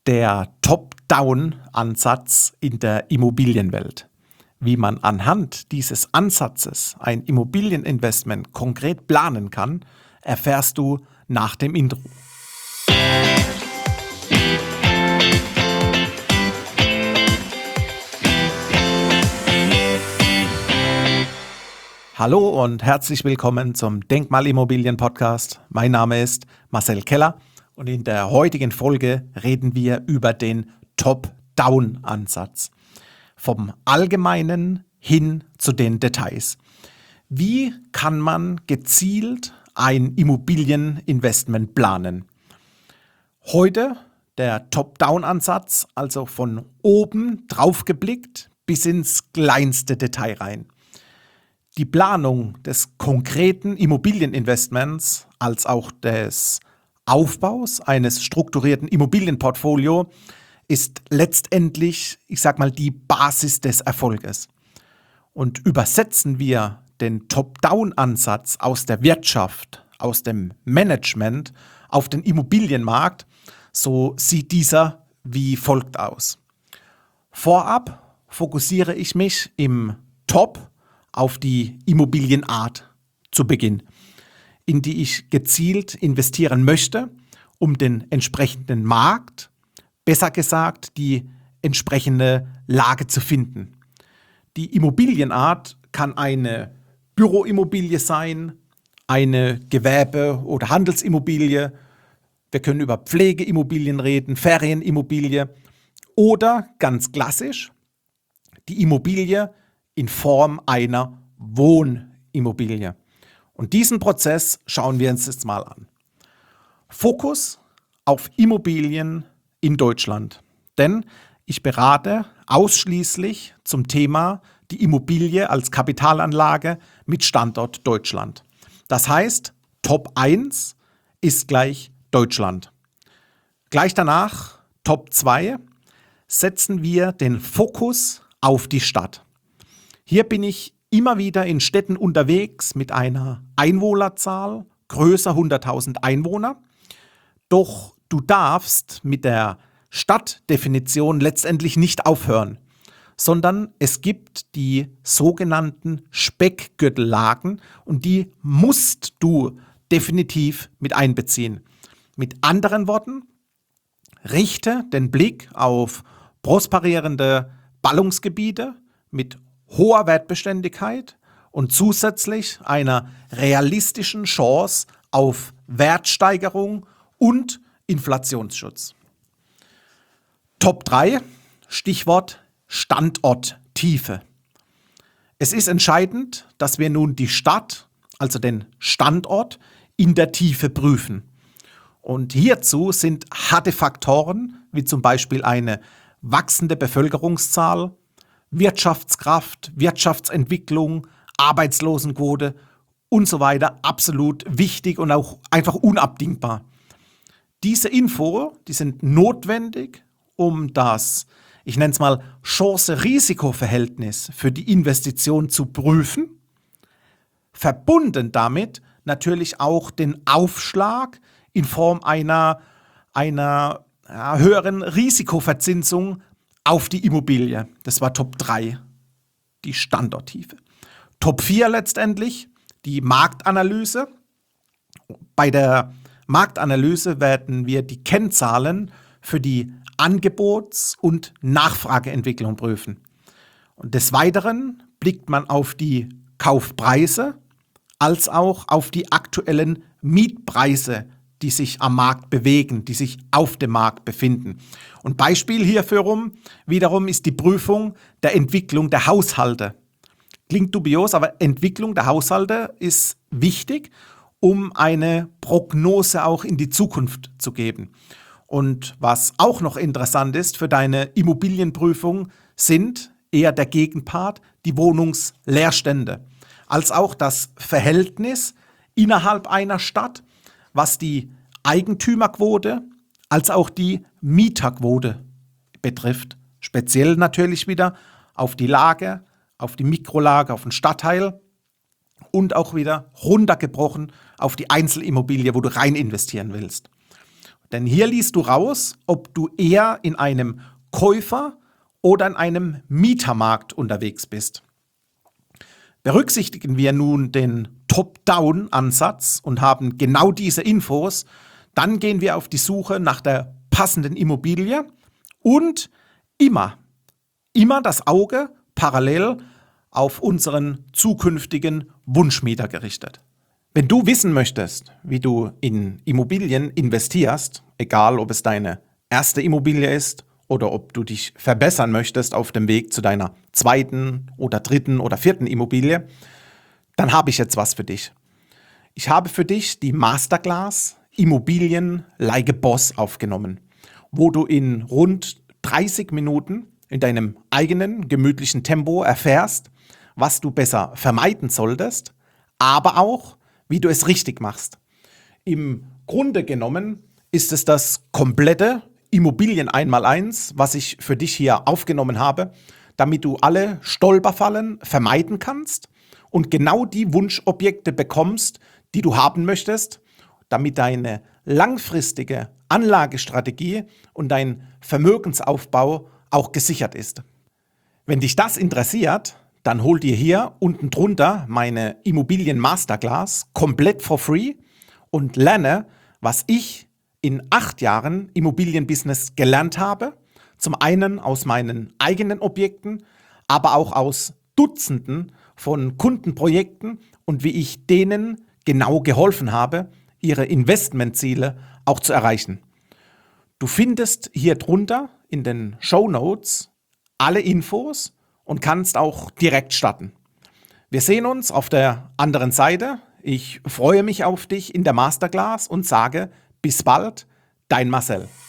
Der Top-Down-Ansatz in der Immobilienwelt. Wie man anhand dieses Ansatzes ein Immobilieninvestment konkret planen kann, erfährst du nach dem Intro. Hallo und herzlich willkommen zum Denkmalimmobilien-Podcast. Mein Name ist Marcel Keller und in der heutigen Folge reden wir über den Top-Down-Ansatz. Vom Allgemeinen hin zu den Details. Wie kann man gezielt ein Immobilieninvestment planen? Heute der Top-Down-Ansatz, also von oben drauf geblickt bis ins kleinste Detail rein. Die Planung des konkreten Immobilieninvestments als auch des Aufbaus eines strukturierten Immobilienportfolios ist letztendlich, die Basis des Erfolges. Und übersetzen wir den Top-Down-Ansatz aus der Wirtschaft, aus dem Management auf den Immobilienmarkt, so sieht dieser wie folgt aus. Vorab fokussiere ich mich im Top auf die Immobilienart zu Beginn, in die ich gezielt investieren möchte, um den entsprechenden Markt, besser gesagt die entsprechende Lage zu finden. Die Immobilienart kann eine Büroimmobilie sein, eine Gewerbe- oder Handelsimmobilie, wir können über Pflegeimmobilien reden, Ferienimmobilie oder ganz klassisch die Immobilie in Form einer Wohnimmobilie. Und diesen Prozess schauen wir uns jetzt mal an. Fokus auf Immobilien in Deutschland. Denn ich berate ausschließlich zum Thema die Immobilie als Kapitalanlage mit Standort Deutschland. Das heißt, Top 1 ist gleich Deutschland. Gleich danach, Top 2, setzen wir den Fokus auf die Stadt. Hier bin ich immer wieder in Städten unterwegs mit einer Einwohnerzahl größer 100.000 Einwohner. Doch du darfst mit der Stadtdefinition letztendlich nicht aufhören, sondern es gibt die sogenannten Speckgürtellagen und die musst du definitiv mit einbeziehen. Mit anderen Worten, richte den Blick auf prosperierende Ballungsgebiete mit hoher Wertbeständigkeit und zusätzlich einer realistischen Chance auf Wertsteigerung und Inflationsschutz. Top 3, Stichwort Standorttiefe. Es ist entscheidend, dass wir nun die Stadt, also den Standort, in der Tiefe prüfen. Und hierzu sind harte Faktoren, wie zum Beispiel eine wachsende Bevölkerungszahl, Wirtschaftskraft, Wirtschaftsentwicklung, Arbeitslosenquote und so weiter absolut wichtig und auch einfach unabdingbar. Diese Info, die sind notwendig, um das, ich nenne es mal, Chance-Risiko-Verhältnis für die Investition zu prüfen, verbunden damit natürlich auch den Aufschlag in Form einer höheren Risikoverzinsung auf die Immobilie. Das war Top 3, die Standorttiefe. Top 4 letztendlich, die Marktanalyse. Bei der Marktanalyse werden wir die Kennzahlen für die Angebots- und Nachfrageentwicklung prüfen. Und des Weiteren blickt man auf die Kaufpreise als auch auf die aktuellen Mietpreise, die sich am Markt bewegen, die sich auf dem Markt befinden. Und Beispiel hierfür wiederum ist die Prüfung der Entwicklung der Haushalte. Klingt dubios, aber Entwicklung der Haushalte ist wichtig, um eine Prognose auch in die Zukunft zu geben. Und was auch noch interessant ist für deine Immobilienprüfung, sind eher der Gegenpart, die Wohnungsleerstände, als auch das Verhältnis innerhalb einer Stadt, was die Eigentümerquote als auch die Mieterquote betrifft. Speziell natürlich wieder auf die Lage, auf die Mikrolage, auf den Stadtteil und auch wieder runtergebrochen auf die Einzelimmobilie, wo du rein investieren willst. Denn hier liest du raus, ob du eher in einem Käufer- oder in einem Mietermarkt unterwegs bist. Berücksichtigen wir nun den Top-Down-Ansatz und haben genau diese Infos, dann gehen wir auf die Suche nach der passenden Immobilie und immer das Auge parallel auf unseren zukünftigen Wunschmieter gerichtet. Wenn du wissen möchtest, wie du in Immobilien investierst, egal ob es deine erste Immobilie ist oder ob du dich verbessern möchtest auf dem Weg zu deiner zweiten oder dritten oder vierten Immobilie, dann habe ich jetzt was für dich. Ich habe für dich die Masterclass Immobilien like a Boss aufgenommen, wo du in rund 30 Minuten in deinem eigenen gemütlichen Tempo erfährst, was du besser vermeiden solltest, aber auch, wie du es richtig machst. Im Grunde genommen ist es das komplette Immobilien 1x1, was ich für dich hier aufgenommen habe, damit du alle Stolperfallen vermeiden kannst und genau die Wunschobjekte bekommst, die du haben möchtest, damit deine langfristige Anlagestrategie und dein Vermögensaufbau auch gesichert ist. Wenn dich das interessiert, dann hol dir hier unten drunter meine Immobilien Masterclass komplett for free und lerne, was ich in 8 Jahren Immobilienbusiness gelernt habe. Zum einen aus meinen eigenen Objekten, aber auch aus Dutzenden von Kundenprojekten und wie ich denen genau geholfen habe, ihre Investmentziele auch zu erreichen. Du findest hier drunter in den Shownotes alle Infos und kannst auch direkt starten. Wir sehen uns auf der anderen Seite. Ich freue mich auf dich in der Masterclass und sage bis bald, dein Marcel.